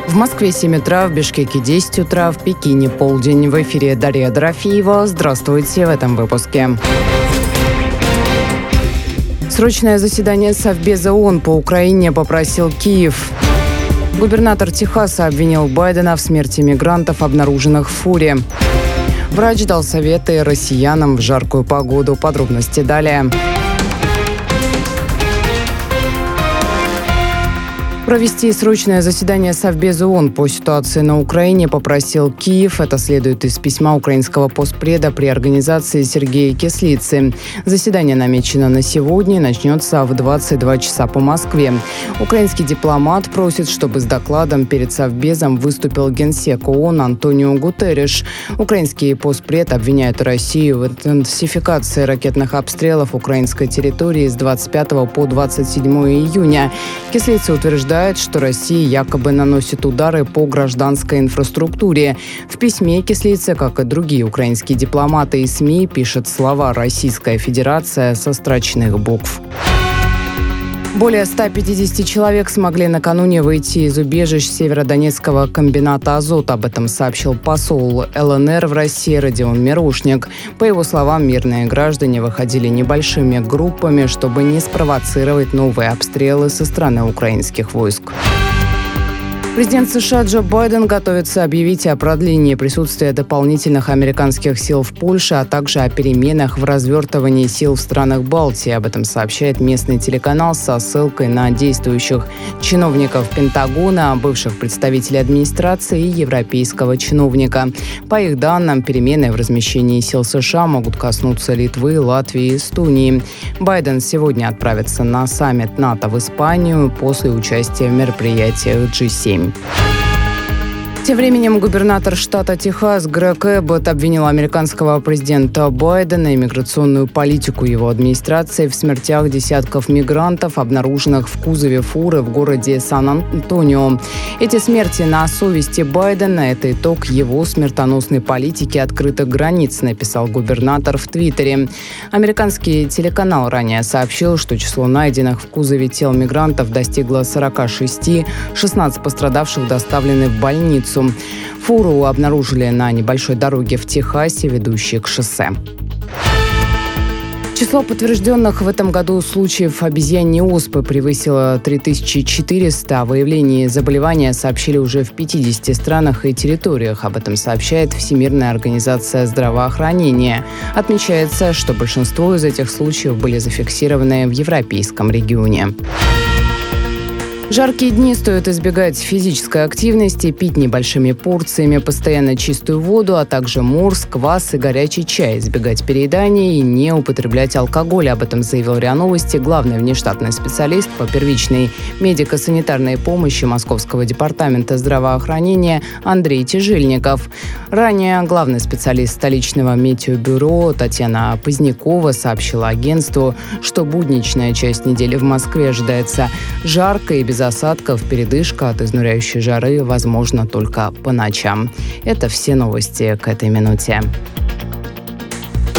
В Москве 7 утра, в Бишкеке 10 утра, в Пекине полдень. В эфире Дарья Дорофеева. Здравствуйте в этом выпуске. Срочное заседание Совбеза ООН по Украине попросил Киев. Губернатор Техаса обвинил Байдена в смерти мигрантов, обнаруженных в фуре. Врач дал советы россиянам в жаркую погоду. Подробности далее. Провести срочное заседание Совбеза ООН по ситуации на Украине попросил Киев. Это следует из письма украинского постпреда при организации Сергея Кислицы. Заседание намечено на сегодня и начнется в 22 часа по Москве. Украинский дипломат просит, чтобы с докладом перед Совбезом выступил генсек ООН Антонио Гутерриш. Украинский постпред обвиняет Россию в интенсификации ракетных обстрелов украинской территории с 25 по 27 июня. Кислица утверждает, что Россия якобы наносит удары по гражданской инфраструктуре. В письме Кислица, как и другие украинские дипломаты и СМИ, пишет слова «Российская Федерация» со страчных букв. Более 150 человек смогли накануне выйти из убежищ Северодонецкого комбината «Азот». Об этом сообщил посол ЛНР в России Родион Мирошник. По его словам, мирные граждане выходили небольшими группами, чтобы не спровоцировать новые обстрелы со стороны украинских войск. Президент США Джо Байден готовится объявить о продлении присутствия дополнительных американских сил в Польше, а также о переменах в развертывании сил в странах Балтии. Об этом сообщает местный телеканал со ссылкой на действующих чиновников Пентагона, бывших представителей администрации и европейского чиновника. По их данным, перемены в размещении сил США могут коснуться Литвы, Латвии и Эстонии. Байден сегодня отправится на саммит НАТО в Испанию после участия в мероприятиях G7. Тем временем губернатор штата Техас Грег Эббот обвинил американского президента Байдена и миграционную политику его администрации в смертях десятков мигрантов, обнаруженных в кузове фуры в городе Сан-Антонио. Эти смерти на совести Байдена – это итог его смертоносной политики открытых границ, написал губернатор в Твиттере. Американский телеканал ранее сообщил, что число найденных в кузове тел мигрантов достигло 46, 16 пострадавших доставлены в больницу. Фуру обнаружили на небольшой дороге в Техасе, ведущей к шоссе. Число подтвержденных в этом году случаев обезьяньей оспы превысило 3400. О выявлении заболевания сообщили уже в 50 странах и территориях. Об этом сообщает Всемирная организация здравоохранения. Отмечается, что большинство из этих случаев были зафиксированы в европейском регионе. Жаркие дни стоит избегать физической активности, пить небольшими порциями постоянно чистую воду, а также морс, квас и горячий чай, избегать переедания и не употреблять алкоголь. Об этом заявил РИА Новости главный внештатный специалист по первичной медико-санитарной помощи Московского департамента здравоохранения Андрей Тяжельников. Ранее главный специалист столичного метеобюро Татьяна Позднякова сообщила агентству, что будничная часть недели в Москве ожидается жаркой и без осадков, передышка от изнуряющей жары возможно только по ночам. Это все новости к этой минуте.